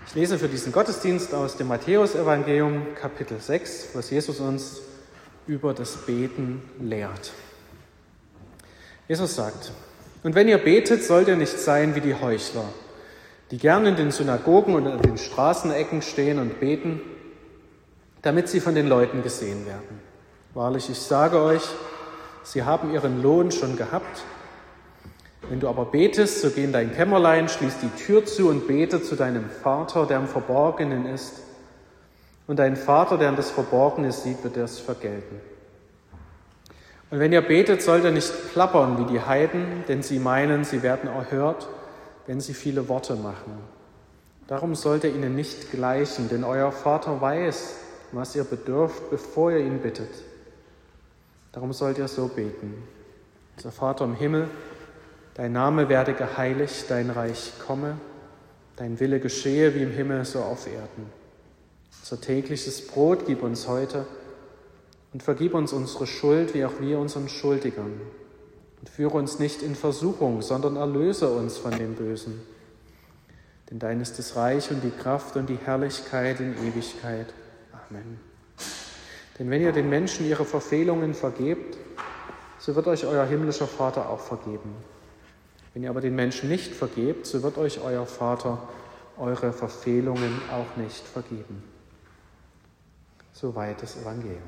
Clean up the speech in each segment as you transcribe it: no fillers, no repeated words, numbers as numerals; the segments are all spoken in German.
Ich lese für diesen Gottesdienst aus dem Matthäusevangelium, Kapitel 6, was Jesus uns über das Beten lehrt. Jesus sagt: Und wenn ihr betet, sollt ihr nicht sein wie die Heuchler, die gern in den Synagogen und an den Straßenecken stehen und beten, damit sie von den Leuten gesehen werden. Wahrlich, ich sage euch, sie haben ihren Lohn schon gehabt. Wenn du aber betest, so geh in dein Kämmerlein, schließ die Tür zu und bete zu deinem Vater, der im Verborgenen ist. Und dein Vater, der in das Verborgene sieht, wird dir es vergelten. Und wenn ihr betet, sollt ihr nicht plappern wie die Heiden, denn sie meinen, sie werden erhört, wenn sie viele Worte machen. Darum sollt ihr ihnen nicht gleichen, denn euer Vater weiß, was ihr bedürft, bevor ihr ihn bittet. Darum sollt ihr so beten: Unser Vater im Himmel, dein Name werde geheiligt, dein Reich komme, dein Wille geschehe wie im Himmel, so auf Erden. Unser tägliches Brot gib uns heute und vergib uns unsere Schuld, wie auch wir unseren Schuldigern. Und führe uns nicht in Versuchung, sondern erlöse uns von dem Bösen. Denn dein ist das Reich und die Kraft und die Herrlichkeit in Ewigkeit. Amen. Denn wenn ihr den Menschen ihre Verfehlungen vergebt, so wird euch euer himmlischer Vater auch vergeben. Wenn ihr aber den Menschen nicht vergebt, so wird euch euer Vater eure Verfehlungen auch nicht vergeben. Soweit das Evangelium.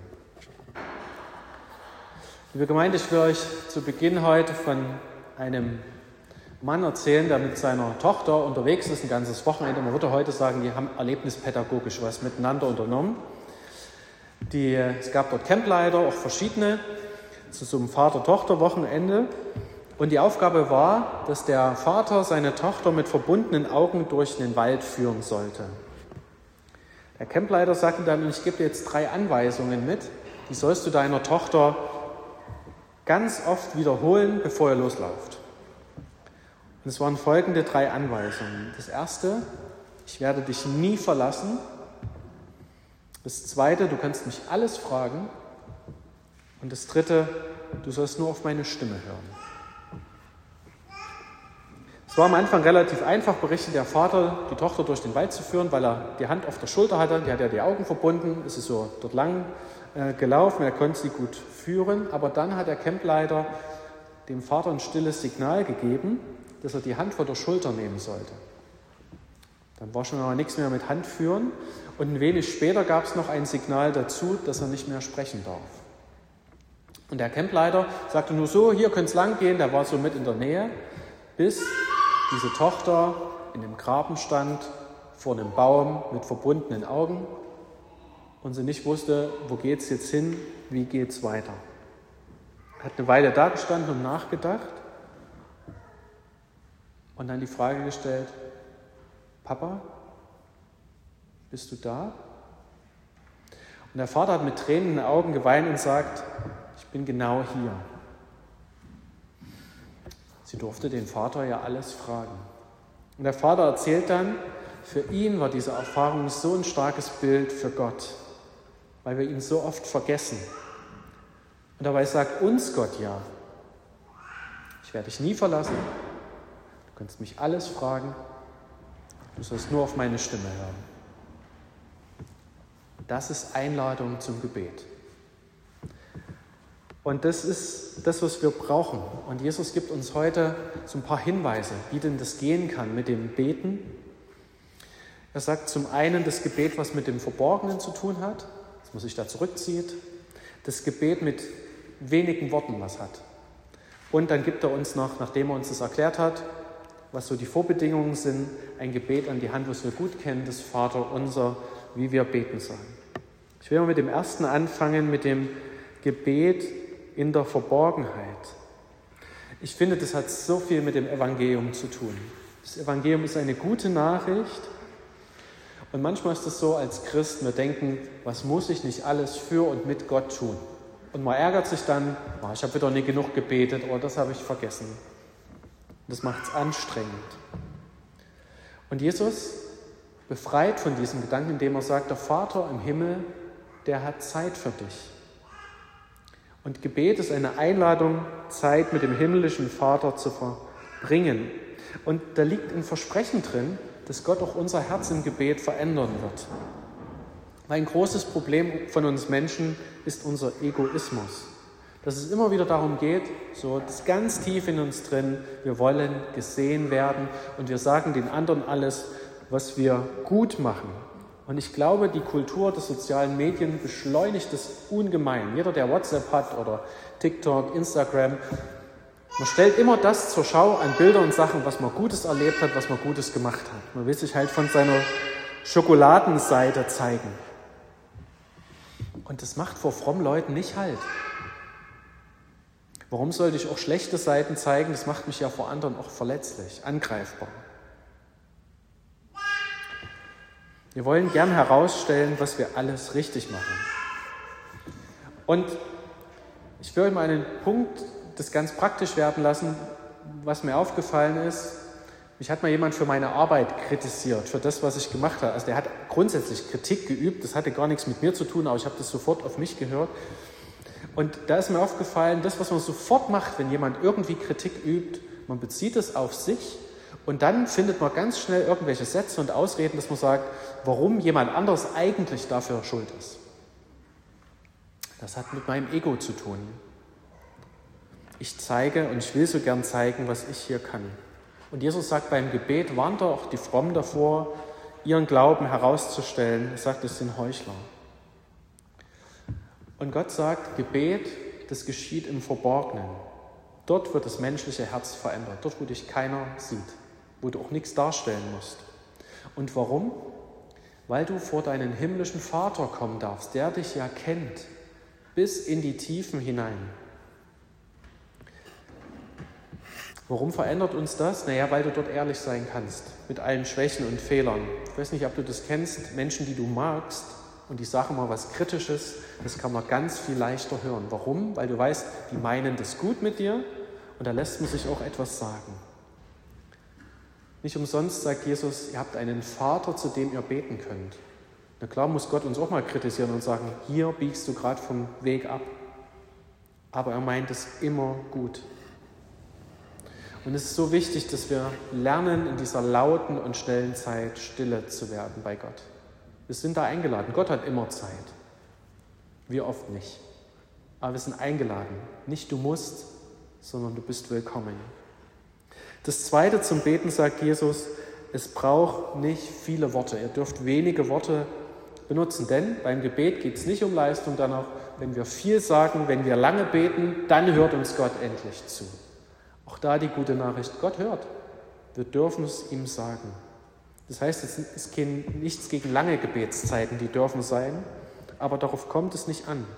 Liebe Gemeinde, ich will euch zu Beginn heute von einem Mann erzählen, der mit seiner Tochter unterwegs ist, ein ganzes Wochenende. Man würde heute sagen, die haben erlebnispädagogisch was miteinander unternommen. Es gab dort Campleiter, auch verschiedene, zu so einem Vater-Tochter-Wochenende. Und die Aufgabe war, dass der Vater seine Tochter mit verbundenen Augen durch den Wald führen sollte. Der Campleiter sagte dann: Ich gebe dir jetzt 3 Anweisungen mit, die sollst du deiner Tochter ganz oft wiederholen, bevor ihr loslauft. Und es waren folgende 3 Anweisungen. Das erste: Ich werde dich nie verlassen. Das zweite: Du kannst mich alles fragen. Und das dritte: Du sollst nur auf meine Stimme hören. Es war am Anfang relativ einfach, berichtet der Vater, die Tochter durch den Wald zu führen, weil er die Hand auf der Schulter hatte. Die hat ja die Augen verbunden, ist so dort lang gelaufen, er konnte sie gut führen. Aber dann hat der Campleiter dem Vater ein stilles Signal gegeben, dass er die Hand von der Schulter nehmen sollte. Dann war schon mal nichts mehr mit Hand führen. Und ein wenig später gab es noch ein Signal dazu, dass er nicht mehr sprechen darf. Und der Campleiter sagte nur so: Hier könnt es lang gehen. Der war so mit in der Nähe, bis diese Tochter in dem Graben stand, vor einem Baum mit verbundenen Augen und sie nicht wusste, wo geht's jetzt hin, wie geht's weiter. Hat eine Weile da gestanden und nachgedacht und dann die Frage gestellt: Papa, bist du da? Und der Vater hat mit Tränen in den Augen geweint und sagt: Ich bin genau hier. Sie durfte den Vater ja alles fragen. Und der Vater erzählt dann, für ihn war diese Erfahrung so ein starkes Bild für Gott, weil wir ihn so oft vergessen. Und dabei sagt uns Gott ja: Ich werde dich nie verlassen, du kannst mich alles fragen, du sollst nur auf meine Stimme hören. Das ist Einladung zum Gebet. Und das ist das, was wir brauchen. Und Jesus gibt uns heute so ein paar Hinweise, wie denn das gehen kann mit dem Beten. Er sagt zum einen das Gebet, was mit dem Verborgenen zu tun hat, dass man sich da zurückzieht. Das Gebet mit wenigen Worten was hat. Und dann gibt er uns noch, nachdem er uns das erklärt hat, was so die Vorbedingungen sind, ein Gebet an die Hand, was wir gut kennen, das Vaterunser, wie wir beten sollen. Ich will mal mit dem ersten anfangen, mit dem Gebet in der Verborgenheit. Ich finde, das hat so viel mit dem Evangelium zu tun. Das Evangelium ist eine gute Nachricht. Und manchmal ist es so als Christ, wir denken, was muss ich nicht alles für und mit Gott tun? Und man ärgert sich dann: Ich habe wieder nicht genug gebetet oder das habe ich vergessen. Das macht es anstrengend. Und Jesus befreit von diesem Gedanken, indem er sagt: Der Vater im Himmel, der hat Zeit für dich. Und Gebet ist eine Einladung, Zeit mit dem himmlischen Vater zu verbringen. Und da liegt ein Versprechen drin, dass Gott auch unser Herz im Gebet verändern wird. Weil ein großes Problem von uns Menschen ist unser Egoismus. Dass es immer wieder darum geht, so das ganz tief in uns drin, wir wollen gesehen werden und wir sagen den anderen alles, was wir gut machen. Und ich glaube, die Kultur der sozialen Medien beschleunigt das ungemein. Jeder, der WhatsApp hat oder TikTok, Instagram, man stellt immer das zur Schau an Bildern und Sachen, was man Gutes erlebt hat, was man Gutes gemacht hat. Man will sich halt von seiner Schokoladenseite zeigen. Und das macht vor frommen Leuten nicht halt. Warum sollte ich auch schlechte Seiten zeigen? Das macht mich ja vor anderen auch verletzlich, angreifbar. Wir wollen gern herausstellen, was wir alles richtig machen. Und ich will euch mal einen Punkt das ganz praktisch werden lassen, was mir aufgefallen ist. Mich hat mal jemand für meine Arbeit kritisiert, für das, was ich gemacht habe. Also der hat grundsätzlich Kritik geübt, das hatte gar nichts mit mir zu tun, aber ich habe das sofort auf mich gehört. Und da ist mir aufgefallen, das, was man sofort macht, wenn jemand irgendwie Kritik übt, man bezieht es auf sich und dann findet man ganz schnell irgendwelche Sätze und Ausreden, dass man sagt, warum jemand anderes eigentlich dafür schuld ist. Das hat mit meinem Ego zu tun. Ich zeige und ich will so gern zeigen, was ich hier kann. Und Jesus sagt beim Gebet, warnt auch die Frommen davor, ihren Glauben herauszustellen. Er sagt, es sind Heuchler. Und Gott sagt, Gebet, das geschieht im Verborgenen. Dort wird das menschliche Herz verändert. Dort, wo dich keiner sieht. Wo du auch nichts darstellen musst. Und warum? Weil du vor deinen himmlischen Vater kommen darfst, der dich ja kennt, bis in die Tiefen hinein. Warum verändert uns das? Naja, weil du dort ehrlich sein kannst, mit allen Schwächen und Fehlern. Ich weiß nicht, ob du das kennst, Menschen, die du magst und die sagen mal was Kritisches, das kann man ganz viel leichter hören. Warum? Weil du weißt, die meinen das gut mit dir und da lässt man sich auch etwas sagen. Nicht umsonst sagt Jesus, ihr habt einen Vater, zu dem ihr beten könnt. Na klar muss Gott uns auch mal kritisieren und sagen, hier biegst du gerade vom Weg ab. Aber er meint es immer gut. Und es ist so wichtig, dass wir lernen, in dieser lauten und schnellen Zeit stille zu werden bei Gott. Wir sind da eingeladen. Gott hat immer Zeit. Wir oft nicht. Aber wir sind eingeladen. Nicht du musst, sondern du bist willkommen. Das Zweite zum Beten sagt Jesus, es braucht nicht viele Worte. Ihr dürft wenige Worte benutzen, denn beim Gebet geht es nicht um Leistung danach. Wenn wir viel sagen, wenn wir lange beten, dann hört uns Gott endlich zu. Auch da die gute Nachricht, Gott hört. Wir dürfen es ihm sagen. Das heißt, es ist nichts gegen lange Gebetszeiten, die dürfen sein, aber darauf kommt es nicht an.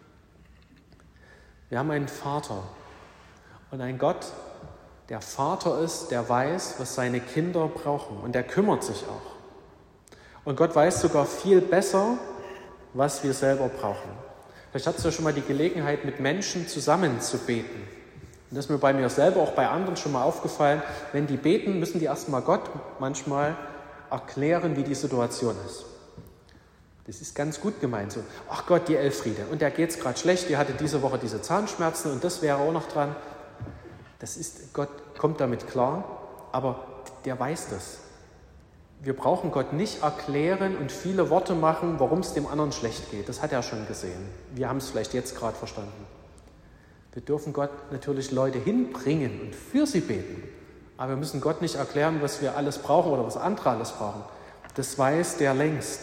Wir haben einen Vater und einen Gott, der Vater ist, der weiß, was seine Kinder brauchen und der kümmert sich auch. Und Gott weiß sogar viel besser, was wir selber brauchen. Vielleicht hattest du schon mal die Gelegenheit, mit Menschen zusammen zu beten. Und das ist mir bei mir selber, auch bei anderen schon mal aufgefallen, wenn die beten, müssen die erstmal Gott manchmal erklären, wie die Situation ist. Das ist ganz gut gemeint. So, ach Gott, die Elfriede, und der geht es gerade schlecht, die hatte diese Woche diese Zahnschmerzen und das wäre auch noch dran. Gott kommt damit klar, aber der weiß das. Wir brauchen Gott nicht erklären und viele Worte machen, warum es dem anderen schlecht geht. Das hat er schon gesehen. Wir haben es vielleicht jetzt gerade verstanden. Wir dürfen Gott natürlich Leute hinbringen und für sie beten. Aber wir müssen Gott nicht erklären, was wir alles brauchen oder was andere alles brauchen. Das weiß der längst.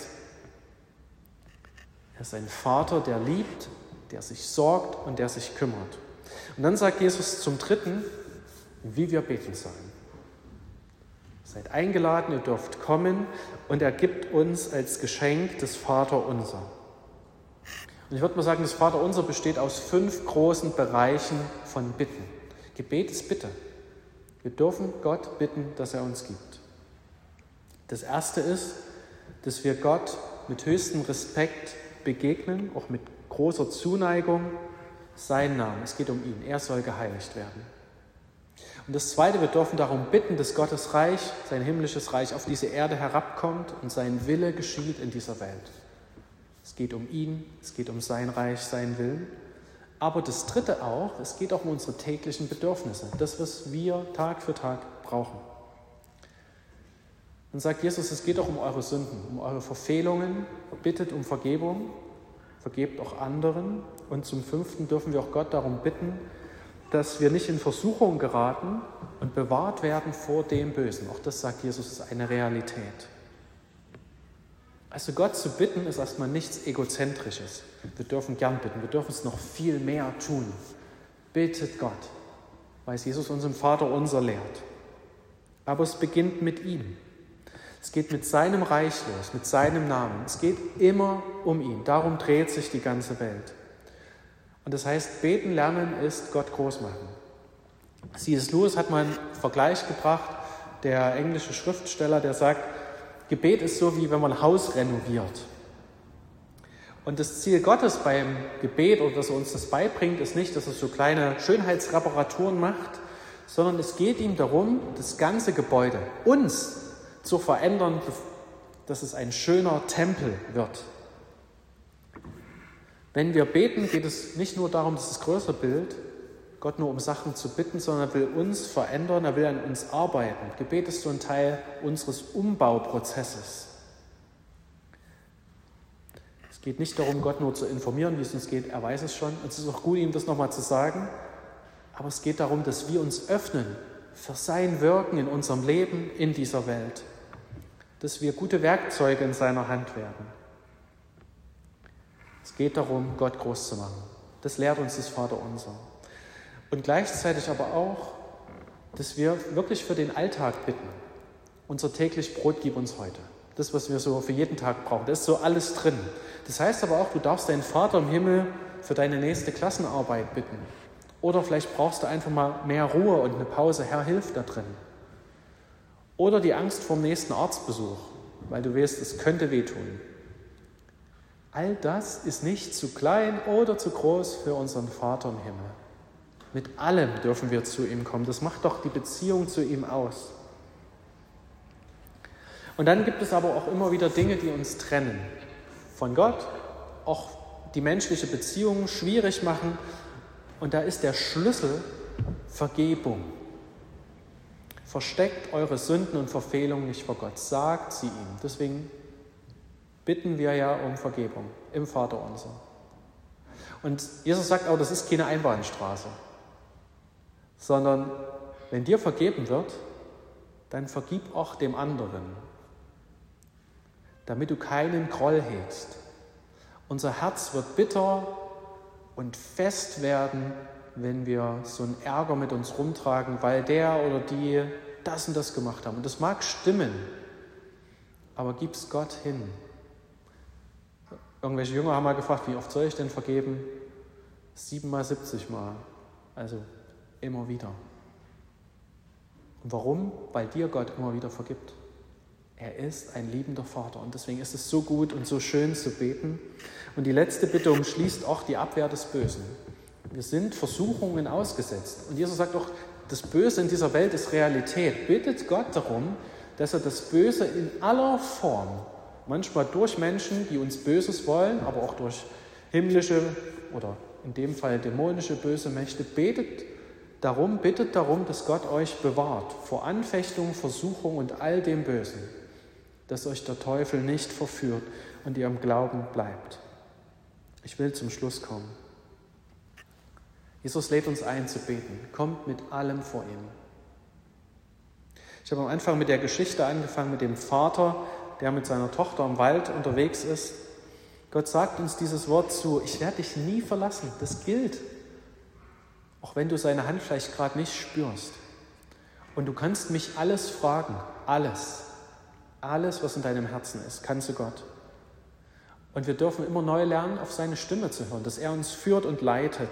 Er ist ein Vater, der liebt, der sich sorgt und der sich kümmert. Und dann sagt Jesus zum Dritten, wie wir beten sollen. Seid eingeladen, ihr dürft kommen und er gibt uns als Geschenk das Vaterunser. Und ich würde mal sagen, das Vaterunser besteht aus 5 großen Bereichen von Bitten. Gebet ist Bitte. Wir dürfen Gott bitten, dass er uns gibt. Das erste ist, dass wir Gott mit höchstem Respekt begegnen, auch mit großer Zuneigung, sein Name. Es geht um ihn. Er soll geheiligt werden. Und das Zweite, wir dürfen darum bitten, dass Gottes Reich, sein himmlisches Reich, auf diese Erde herabkommt und sein Wille geschieht in dieser Welt. Es geht um ihn, es geht um sein Reich, seinen Willen. Aber das Dritte auch, es geht auch um unsere täglichen Bedürfnisse, das, was wir Tag für Tag brauchen. Dann sagt Jesus, es geht doch um eure Sünden, um eure Verfehlungen, bittet um Vergebung, vergebt auch anderen. Und zum 5. dürfen wir auch Gott darum bitten, dass wir nicht in Versuchung geraten und bewahrt werden vor dem Bösen. Auch das, sagt Jesus, ist eine Realität. Also Gott zu bitten, ist erstmal nichts Egozentrisches. Wir dürfen gern bitten, wir dürfen es noch viel mehr tun. Bittet Gott, weil es Jesus uns im Vater unser lehrt. Aber es beginnt mit ihm. Es geht mit seinem Reich los, mit seinem Namen. Es geht immer um ihn. Darum dreht sich die ganze Welt. Und das heißt, beten lernen ist Gott groß machen. C.S. Lewis hat mal einen Vergleich gebracht, der englische Schriftsteller, der sagt, Gebet ist so, wie wenn man ein Haus renoviert. Und das Ziel Gottes beim Gebet, oder dass er uns das beibringt, ist nicht, dass er so kleine Schönheitsreparaturen macht, sondern es geht ihm darum, das ganze Gebäude uns zu verändern, dass es ein schöner Tempel wird. Wenn wir beten, geht es nicht nur darum, dass das größere Bild, Gott nur um Sachen zu bitten, sondern er will uns verändern, er will an uns arbeiten. Gebet ist so ein Teil unseres Umbauprozesses. Es geht nicht darum, Gott nur zu informieren, wie es uns geht, er weiß es schon. Es ist auch gut, ihm das nochmal zu sagen. Aber es geht darum, dass wir uns öffnen für sein Wirken in unserem Leben, in dieser Welt. Dass wir gute Werkzeuge in seiner Hand werden. Es geht darum, Gott groß zu machen. Das lehrt uns das Vaterunser. Und gleichzeitig aber auch, dass wir wirklich für den Alltag bitten. Unser täglich Brot gib uns heute. Das, was wir so für jeden Tag brauchen, da ist so alles drin. Das heißt aber auch, du darfst deinen Vater im Himmel für deine nächste Klassenarbeit bitten. Oder vielleicht brauchst du einfach mal mehr Ruhe und eine Pause. Herr, hilf da drin. Oder die Angst vor dem nächsten Arztbesuch, weil du weißt, es könnte wehtun. All das ist nicht zu klein oder zu groß für unseren Vater im Himmel. Mit allem dürfen wir zu ihm kommen. Das macht doch die Beziehung zu ihm aus. Und dann gibt es aber auch immer wieder Dinge, die uns trennen von Gott, auch die menschliche Beziehung schwierig machen. Und da ist der Schlüssel Vergebung. Versteckt eure Sünden und Verfehlungen nicht vor Gott, sagt sie ihm. Deswegen bitten wir ja um Vergebung im Vaterunser. Und Jesus sagt auch, das ist keine Einbahnstraße, sondern wenn dir vergeben wird, dann vergib auch dem anderen, damit du keinen Groll hegst. Unser Herz wird bitter und fest werden, wenn wir so einen Ärger mit uns rumtragen, weil der oder die das und das gemacht haben. Und das mag stimmen, aber gib's Gott hin. Irgendwelche Jünger haben mal gefragt, wie oft soll ich denn vergeben? 7 mal 70 Mal. Also immer wieder. Und warum? Weil dir Gott immer wieder vergibt. Er ist ein liebender Vater und deswegen ist es so gut und so schön zu beten. Und die letzte Bitte umschließt auch die Abwehr des Bösen. Wir sind Versuchungen ausgesetzt. Und Jesus sagt auch, das Böse in dieser Welt ist Realität. Bittet Gott darum, dass er das Böse in aller Form, manchmal durch Menschen, die uns Böses wollen, aber auch durch himmlische oder in dem Fall dämonische böse Mächte, bittet darum, dass Gott euch bewahrt vor Anfechtung, Versuchung und all dem Bösen, dass euch der Teufel nicht verführt und ihr im Glauben bleibt. Ich will zum Schluss kommen. Jesus lädt uns ein zu beten. Kommt mit allem vor ihm. Ich habe am Anfang mit der Geschichte angefangen, mit dem Vater, der mit seiner Tochter im Wald unterwegs ist. Gott sagt uns dieses Wort zu, ich werde dich nie verlassen. Das gilt. Auch wenn du seine Hand vielleicht gerade nicht spürst. Und du kannst mich alles fragen. Alles. Alles, was in deinem Herzen ist, kannst du Gott. Und wir dürfen immer neu lernen, auf seine Stimme zu hören, dass er uns führt und leitet.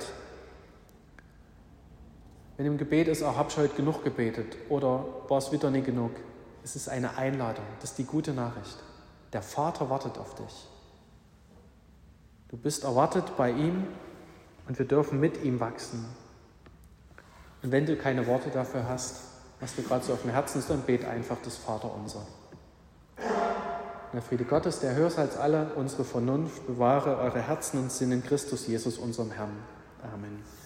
Wenn im Gebet ist, habe ich heute genug gebetet oder war es wieder nicht genug. Es ist eine Einladung, das ist die gute Nachricht. Der Vater wartet auf dich. Du bist erwartet bei ihm und wir dürfen mit ihm wachsen. Und wenn du keine Worte dafür hast, was dir gerade so auf dem Herzen ist, dann bete einfach das Vaterunser. Der Friede Gottes, der höher ist als alle unsere Vernunft, bewahre eure Herzen und Sinn in Christus Jesus, unserem Herrn. Amen.